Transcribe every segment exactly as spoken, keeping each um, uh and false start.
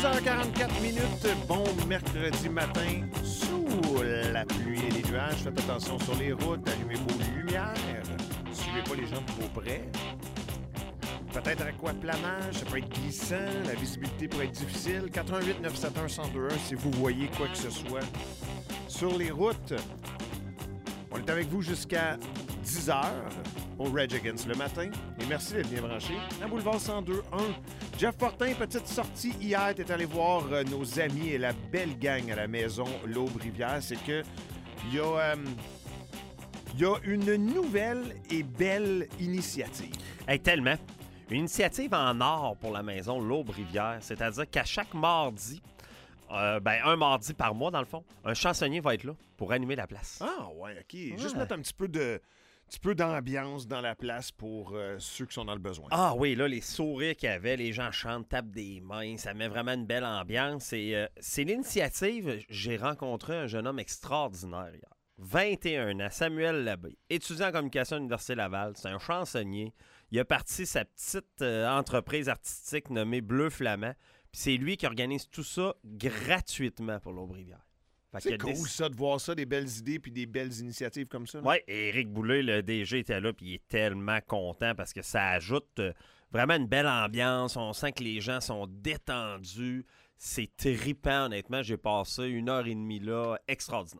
heures quarante-quatre minutes, bon mercredi matin, sous la pluie et les nuages. Faites attention sur les routes, allumez vos lumières, suivez pas les gens de trop près. Peut-être aquaplanage, ça peut être glissant, la visibilité pourrait être difficile. quatre un huit neuf sept un un zéro deux un si vous voyez quoi que ce soit sur les routes. On est avec vous jusqu'à dix heures au Rage Against le matin. Et merci d'être bien branché à Boulevard cent deux un. Jeff Fortin, petite sortie hier, t'es allé voir euh, nos amis et la belle gang à la maison L'Aube-Rivière. C'est que il y a... Euh, Il y a une nouvelle et belle initiative. Hey, tellement. Une initiative en or pour la maison L'Aube-Rivière. C'est-à-dire qu'à chaque mardi, euh, ben un mardi par mois, dans le fond, un chansonnier va être là pour animer la place. Ah, ouais, OK. Ouais. Juste mettre un petit peu de... Un petit peu d'ambiance dans la place pour euh, ceux qui sont dans le besoin. Ah oui, là, les sourires qu'il y avait, les gens chantent, tapent des mains, ça met vraiment une belle ambiance. Et euh, c'est l'initiative, j'ai rencontré un jeune homme extraordinaire hier. vingt et un ans, Samuel Labbé, étudiant en communication à l'Université Laval, c'est un chansonnier. Il a parti sa petite euh, entreprise artistique nommée Bleu Flamand. Puis c'est lui qui organise tout ça gratuitement pour l'Aube-Rivière. C'est cool, des... ça, de voir ça, des belles idées puis des belles initiatives comme ça. Oui, Éric Boulay, le D G, était là, puis il est tellement content parce que ça ajoute euh, vraiment une belle ambiance. On sent que les gens sont détendus. C'est trippant, honnêtement. J'ai passé une heure et demie là, extraordinaire.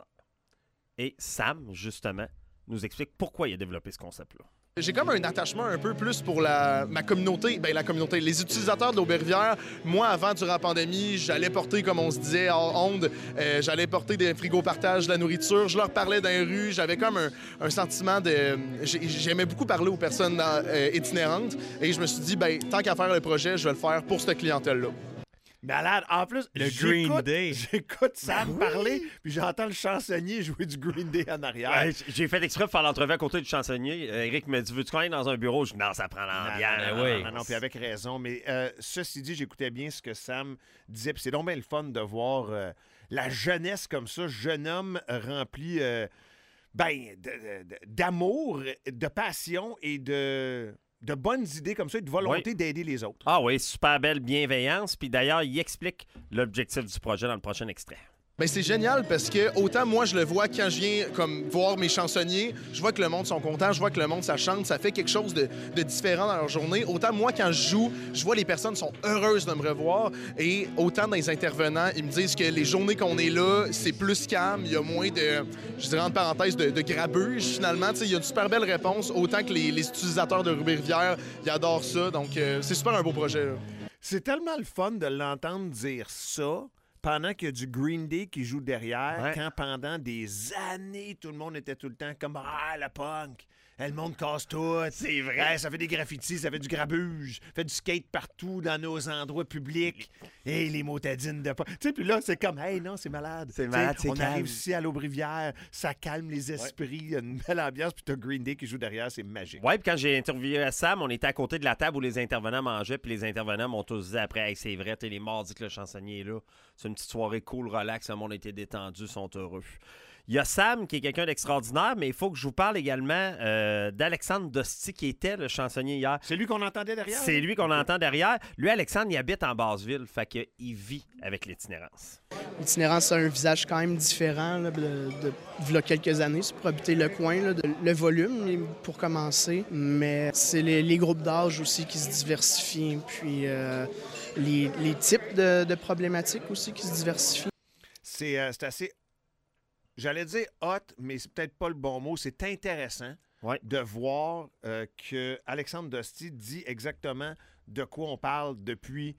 Et Sam, justement, nous explique pourquoi il a développé ce concept-là. J'ai comme un attachement un peu plus pour la, ma communauté, ben la communauté, les utilisateurs de l'Aube-Rivière. Moi, avant, durant la pandémie, j'allais porter, comme on se disait, hors onde, euh, j'allais porter des frigos partage de la nourriture. Je leur parlais dans les rues. J'avais comme un, un sentiment de... J'aimais beaucoup parler aux personnes euh, itinérantes. Et je me suis dit, ben tant qu'à faire le projet, je vais le faire pour cette clientèle-là. Malade. En plus, le Green Day. J'écoute Sam Ben oui. parler, puis j'entends le chansonnier jouer du Green Day en arrière. Ouais, j'ai fait exprès de faire l'entrevue à côté du chansonnier. Euh, Eric me dit, veux-tu qu'on aille dans un bureau? Je dis, non, ça prend l'ambiance. Non, non, oui. non, non, puis avec raison. Mais euh, ceci dit, j'écoutais bien ce que Sam disait, puis c'est donc bien le fun de voir euh, la jeunesse comme ça, jeune homme rempli euh, ben, de, de, d'amour, de passion et de... de bonnes idées comme ça et de volonté oui. d'aider les autres. Ah oui, super belle bienveillance. Puis d'ailleurs, il explique l'objectif du projet dans le prochain extrait. Ben c'est génial parce que autant moi je le vois quand je viens comme voir mes chansonniers, je vois que le monde sont contents, je vois que le monde ça chante, ça fait quelque chose de, de différent dans leur journée. Autant moi quand je joue, je vois les personnes sont heureuses de me revoir et autant dans les intervenants, ils me disent que les journées qu'on est là, c'est plus calme, il y a moins de, je dirais entre parenthèses, de, de grabuge finalement. Tu sais, il y a une super belle réponse, autant que les, les utilisateurs de L'Aube-Rivière, ils adorent ça, donc euh, c'est super un beau projet. Là. C'est tellement le fun de l'entendre dire ça. Pendant qu'il y a du Green Day qui joue derrière, ouais. quand pendant des années, tout le monde était tout le temps comme « Ah, le punk! » Le monde casse tout. C'est vrai. Hey, ça fait des graffitis, ça fait du grabuge, fait du skate partout dans nos endroits publics. Et hey, les motadines de punk. Tu sais, puis là, c'est comme « Hey, non, c'est malade. » C'est malade, c'est On calme. arrive ici à l'Aube-Rivière, ça calme les esprits, il ouais. y a une belle ambiance, puis t'as Green Day qui joue derrière, c'est magique. Oui, puis quand j'ai interviewé Sam, on était à côté de la table où les intervenants mangeaient, puis les intervenants m'ont tous dit après, hey, c'est vrai, t'es les mardis que le chansonnier est là. C'est une petite soirée cool, relax, le monde a été détendu, sont heureux. Il y a Sam, qui est quelqu'un d'extraordinaire, mais il faut que je vous parle également euh, d'Alexandre Dosti, qui était le chansonnier hier. C'est lui qu'on entendait derrière? C'est lui qu'on entend derrière. Lui, Alexandre, il habite en Basse-Ville, fait qu'il vit avec l'itinérance. L'itinérance a un visage quand même différent là, de, de, de, de quelques années. C'est pour habiter le coin, là, de, le volume, pour commencer. Mais c'est les, les groupes d'âge aussi qui se diversifient, puis euh, les, les types de, de problématiques aussi qui se diversifient. C'est, euh, c'est assez... J'allais dire hot, mais c'est peut-être pas le bon mot. C'est intéressant ouais. de voir euh, que Alexandre Dosti dit exactement de quoi on parle depuis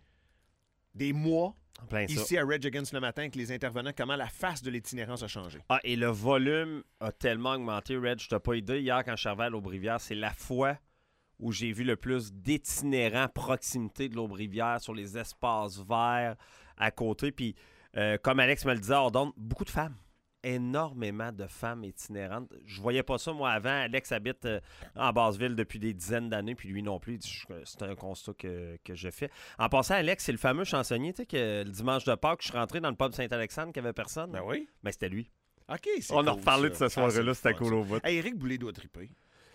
des mois ici ça. à Rage Against le matin avec les intervenants, comment la face de l'itinérance a changé. Ah, et le volume a tellement augmenté, Reg, je t'ai pas aidé. Hier, quand je suis arrivé à l'Aube-Rivière, c'est la fois où j'ai vu le plus d'itinérants proximité de l'Aube-Rivière sur les espaces verts à côté. Puis, euh, comme Alex me le disait, on donne beaucoup de femmes. Énormément de femmes itinérantes. Je voyais pas ça, moi, avant. Alex habite euh, en Basse-Ville depuis des dizaines d'années, puis lui non plus. C'est un constat que, que je fais. En passant, Alex, c'est le fameux chansonnier, tu sais, que le dimanche de Pâques, je suis rentré dans le pub Saint-Alexandre, qu'il n'y avait personne. Ben oui. Mais c'était lui. OK, c'est On cool, a reparlé ça. de ce soirée-là, ah, c'était cool au bout. Hey, Éric Boulay doit triper.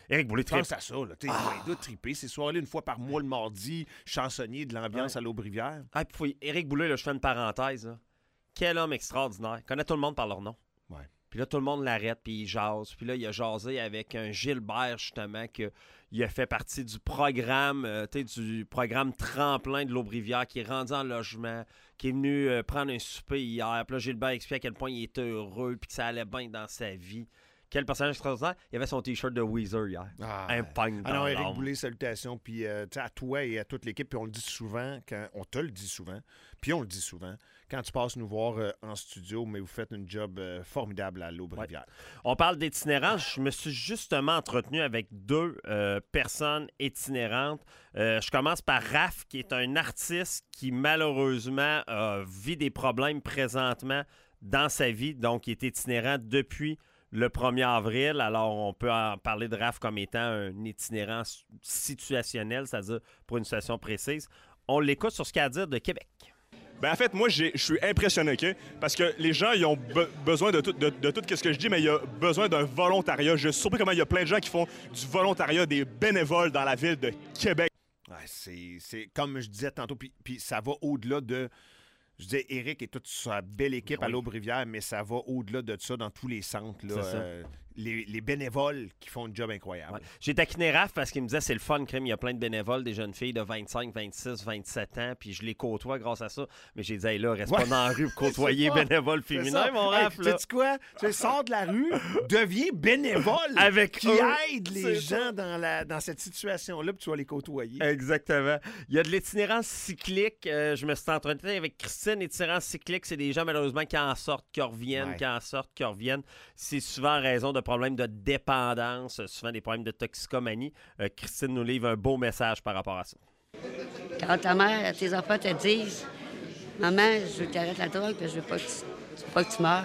Éric Boulay tripe. Pense à ça, là. Tu sais, il doit triper. Ces soirées-là, une fois par mois, le mardi, chansonnier de l'ambiance Ouais. à l'Aubrivière. Ah, puis faut- Éric Boulay, là, je fais une parenthèse. Là. Quel homme extraordinaire. Il connaît tout le monde par leur nom. Ouais. Puis là, tout le monde l'arrête, puis il jase. Puis là, il a jasé avec un Gilbert, justement, que il a fait partie du programme, euh, tu sais, du programme tremplin de l'Aubrivière, qui est rendu en logement, qui est venu euh, prendre un souper hier. Puis là, Gilbert explique à quel point il était heureux, puis que ça allait bien dans sa vie. Quel personnage extraordinaire. Il avait son T-shirt de Weezer hier. Ah, Un pogne Ah non, dans Éric l'âme. Boulay, salutations. Puis euh, tu sais, à toi et à toute l'équipe, puis on le dit souvent, quand on te le dit souvent, puis on le dit souvent, quand tu passes nous voir euh, en studio, mais vous faites une job euh, formidable à l'Aubrivière. On parle d'itinérance. Je me suis justement entretenu avec deux euh, personnes itinérantes. Euh, je commence par Raph, qui est un artiste qui, malheureusement, euh, vit des problèmes présentement dans sa vie. Donc, il est itinérant depuis le premier avril. Alors, on peut en parler de Raph comme étant un itinérant situationnel, c'est-à-dire pour une situation précise. On l'écoute sur ce qu'il a à dire de Québec. Ben en fait, moi, j'ai- je suis impressionné, OK? Parce que les gens, ils ont be- besoin de tout, de, de tout ce que je dis, mais il y a besoin d'un volontariat. Je suis surpris comment il y a plein de gens qui font du volontariat, des bénévoles dans la ville de Québec. Ouais, c'est, c'est comme je disais tantôt, puis, puis ça va au-delà de... Je disais, Éric et toute sa belle équipe à Oui. l'Aubrivière, mais ça va au-delà de ça dans tous les centres. Là, C'est ça. euh, les, les bénévoles qui font un job incroyable. Ouais. J'ai taquiné Raph parce qu'il me disait c'est le fun, crime. Il y a plein de bénévoles, des jeunes filles de vingt-cinq, vingt-six, vingt-sept ans, puis je les côtoie grâce à ça. Mais j'ai dit, hey, là, reste Ouais. pas dans la rue pour côtoyer C'est ça. bénévoles C'est féminins, ça. mon Hey, Raph. Là. sais-tu quoi? Tu sais, sors de la rue, deviens bénévole. Avec qui eux. aide les C'est gens ça. dans, la, dans cette situation-là, puis tu vas les côtoyer. Exactement. Il y a de l'itinérance cyclique. Euh, je me suis entretenu avec Christine. L'itinérance cyclique, c'est des gens, malheureusement, qui en sortent, qui reviennent, Ouais. qui en sortent, qui reviennent. C'est souvent en raison de problèmes de dépendance, souvent des problèmes de toxicomanie. Euh, Christine nous livre un beau message par rapport à ça. Quand ta mère, tes enfants te disent « Maman, je veux que tu arrêtes la drogue, puis je veux pas que tu, je veux pas que tu meurs »,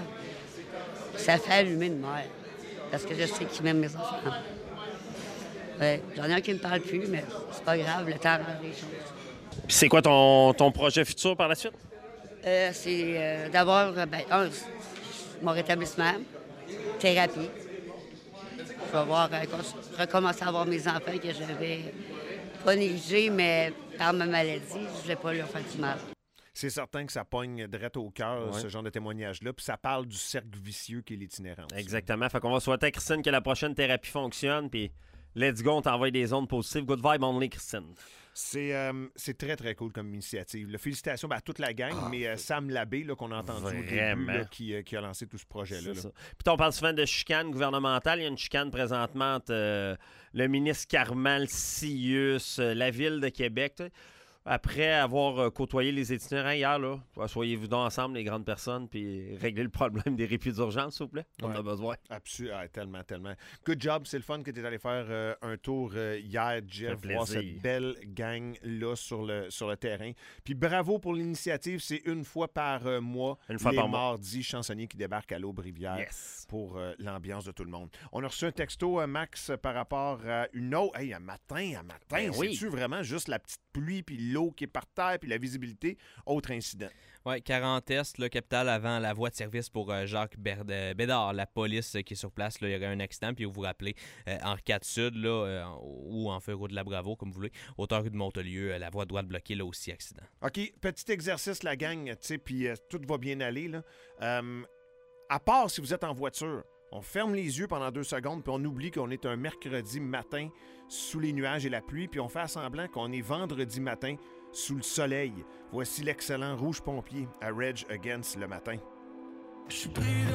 ça fait allumer une mère. Parce que je sais qu'ils m'aiment mes enfants. Ouais, j'en ai un qui me parle plus, mais c'est pas grave, le temps rend les choses. Puis c'est quoi ton, ton projet futur par la suite? Euh, c'est euh, d'abord, euh, ben, un, mon rétablissement, thérapie. Je vais voir, euh, cons- recommencer à voir mes enfants que j'avais pas négligés, mais par ma maladie, je voulais pas leur faire du mal. C'est certain que ça pogne direct au cœur, Ouais. ce genre de témoignage-là. Puis ça parle du cercle vicieux qui est l'itinérance. Exactement. Fait qu'on va souhaiter à Christine que la prochaine thérapie fonctionne, puis let's go, on t'envoie des ondes positives. Good vibe only, Christine. C'est, euh, c'est très, très cool comme initiative. Là, félicitations ben, à toute la gang, mais euh, Sam Labbé, là, qu'on a entendu au début, Vraiment. là, qui, euh, qui a lancé tout ce projet-là. C'est là. ça. Puis on parle souvent de chicane gouvernementale. Il y a une chicane présentement entre euh, le ministre Carmal Sius, euh, la ville de Québec. tu sais. Après avoir euh, côtoyé les itinérants hier, là, soyez-vous donc ensemble, les grandes personnes, puis réglez le problème des répits d'urgence, s'il vous plaît. On en a Ouais. besoin. Absolument, ah, tellement, tellement. Good job, c'est le fun que tu es allé faire euh, un tour euh, hier, Jeff, fait voir plaisir. cette belle gang-là sur le, sur le terrain. Puis bravo pour l'initiative, c'est une fois par euh, mois, Une fois les par mois. mardis chansonniers qui débarquent à l'Aubrivière Yes. pour euh, l'ambiance de tout le monde. On a reçu un texto, euh, Max, par rapport à une autre... Hey, un matin, un matin, Ben oui. c'est-tu vraiment juste la petite pluie, puis l'eau qui est par terre, puis la visibilité? Autre incident. Oui, quarante Est, le capitale avant la voie de service pour euh, Jacques Berd- euh, Bédard, la police euh, qui est sur place. Là, il y aurait un accident, puis vous vous rappelez, euh, Henri quatre Sud, là, euh, ou en feu route de la Bravo, comme vous voulez, hauteur rue de Montelieu, euh, la voie droite bloquée, là aussi, accident. OK, petit exercice, la gang, tu sais, puis euh, tout va bien aller, là. Euh, à part si vous êtes en voiture, on ferme les yeux pendant deux secondes, puis on oublie qu'on est un mercredi matin sous les nuages et la pluie, puis on fait semblant qu'on est vendredi matin sous le soleil. Voici l'excellent Rouge Pompier à Rage Against le matin.